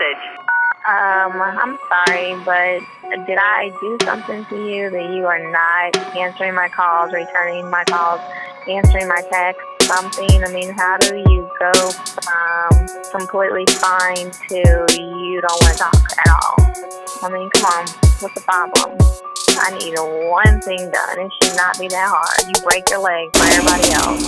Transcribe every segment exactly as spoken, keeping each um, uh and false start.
bitch. Um, I'm sorry, but did I do something to you that you are not answering my calls, returning my calls, answering my texts, something? I mean, how do you go from completely fine to you don't want to talk at all? I mean, come on, what's the problem? I need one thing done. It should not be that hard. You break your leg for everybody else.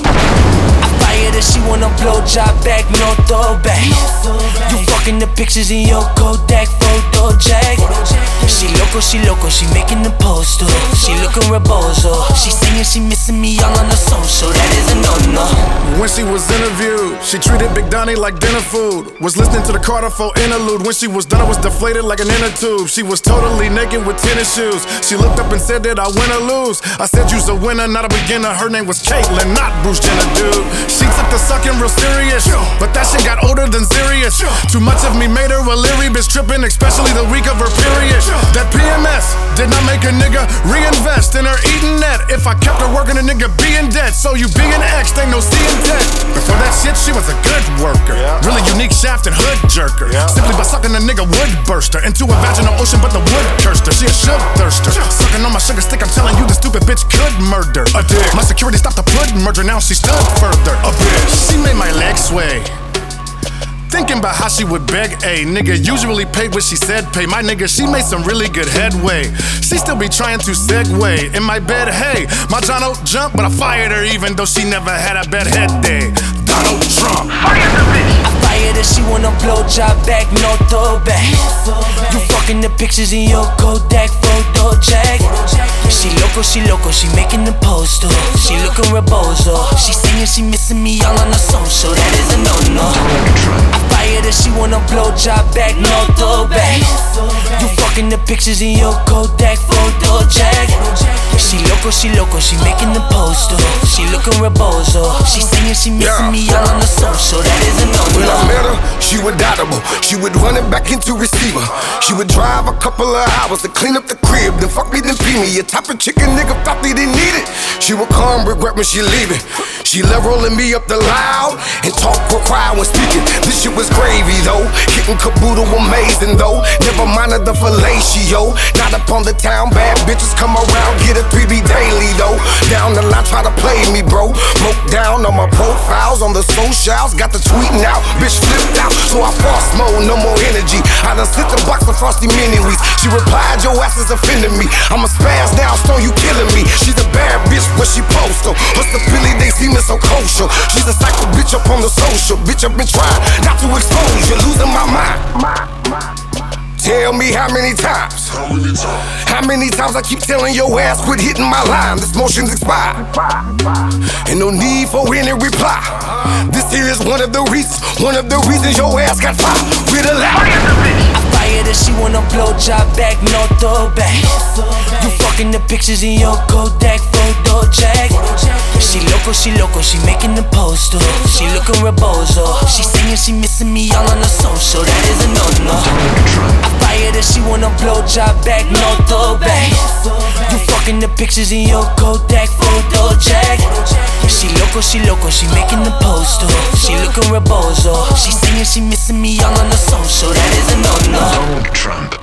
I fired her, she want a blowjob back, no throwback. You fucking the pictures in your Kodak photo jack. She loco, she loco, she making the poster. She looking rebozo. She singing, she missing me all on the social. That is a no-no. When she was interviewed, she treated Big Donnie like dinner food. Was listening to the Carter four interlude. When she was done, I was deflated like an inner tube. She was totally naked with tennis shoes. She looked up and said, did I win or lose? I said, you's a winner, not a beginner. Her name was Caitlyn, not Bruce Jenner, dude. She took the sucking real serious, but that shit got older than serious. Too much of me made her a leery bitch tripping, especially the week of her period. That P M S did not make a nigga reinvest in her eating net. If I kept her working, a nigga be in debt. So you being X, ain't no C intent. Before that shit, she was a good worker. Really unique shaft and hood jerker. Simply by sucking a nigga would burst her into a vaginal ocean, but the wood cursed her. She a sugar thirster. Sucking on my sugar stick, I'm telling you, the stupid bitch could murder. A dick. My security stopped the blood merger, now she stood further. A bitch. She made my legs sway. Thinking about how she would beg a nigga usually paid what she said pay. My nigga, she made some really good headway. She still be trying to segue in my bed, hey. My Jono jumped, but I fired her even though she never had a bad head day. Donald Trump. Fire the bitch. I fired her, she want a blowjob back, no throwback. You fucking the pictures in your Kodak photo jack. She loco, she loco, she making the poster. She looking rebozo. She singing, she missing me all on the social. That is a no-no. I fired her, she want a blowjob back, no throwback. You fucking the pictures in your Kodak photo jack. She loco, she loco, she making the poster. She looking rebozo. She singing, she missing me all on the social. That is a no-no. When I met her, she would doubtable. She would run it back into receiver. She would drive a couple of hours to clean up the crib, then fuck me, then pee me. A type of chicken nigga thought they didn't need it. She would come, regret when she leaving. She love rolling me up the loud and talk for cry when speaking. This shit was gravy though, hitting caboodle amazing though. Never minded the fellatio. Not upon the town, bad bitches come around, get a P B daily though. Down the line, try to play me, bro. Smoke down on my profiles, on the socials, got the tweeting out. Bitch flipped out, so I force mode, no more energy. I done sent the box of frosty mini wheats. She replied, your ass is offending me. I'm a spaz now, stone, you killing me. She's a bad bitch, what she post though. Her stability, they see me so kosher. She's a psycho bitch up on the social. Bitch, I've been trying not to expose you, losing my mind. Tell me how many times? How many times? How many times I keep telling your ass quit hitting my line? This motion's expired. And no need for any reply. This here is one of the reasons, one of the reasons your ass got fired. With a lie. I fired her, she want a blowjob back, no throwback. You fucking the pictures in your Kodak photo jack. She loco, she loco, she making the poster. She looking rebozo. She singing, she missing me all on the social. That is a no-no. I fired her, she want a blowjob back, no throwback. You fucking the pictures in your Kodak photo jack. She loco, she loco, she making the poster. She looking rebozo. She singing, she missing me all on the social. That is a no-no. Donald Trump.